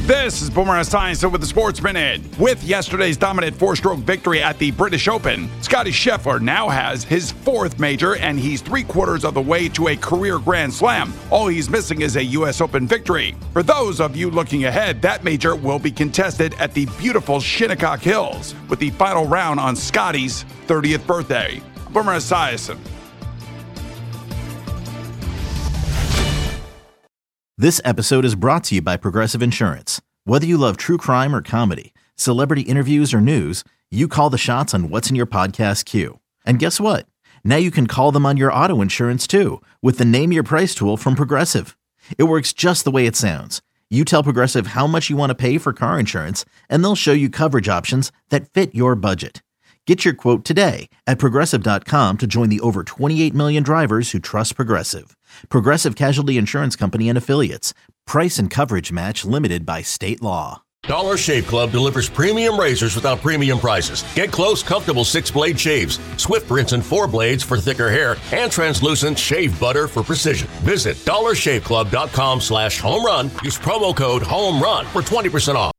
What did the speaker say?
This is Boomer Esiason with the Sports Minute. With yesterday's dominant four-stroke victory at the British Open, Scottie Scheffler now has his fourth major, and he's three-quarters of the way to a career Grand Slam. All he's missing is a U.S. Open victory. For those of you looking ahead, that major will be contested at the beautiful Shinnecock Hills, with the final round on Scottie's 30th birthday. Boomer Esiason. This episode is brought to you by Progressive Insurance. Whether you love true crime or comedy, celebrity interviews or news, you call the shots on what's in your podcast queue. And guess what? Now you can call them on your auto insurance too, with the Name Your Price tool from Progressive. It works just the way it sounds. You tell Progressive how much you want to pay for car insurance, and they'll show you coverage options that fit your budget. Get your quote today at Progressive.com to join the over 28 million drivers who trust Progressive. Progressive Casualty Insurance Company and Affiliates. Price and coverage match limited by state law. Dollar Shave Club delivers premium razors without premium prices. Get close, comfortable 6-blade shaves, swift rinse and 4 blades for thicker hair, and translucent shave butter for precision. Visit dollarshaveclub.com/home run. Use promo code HOME RUN for 20% off.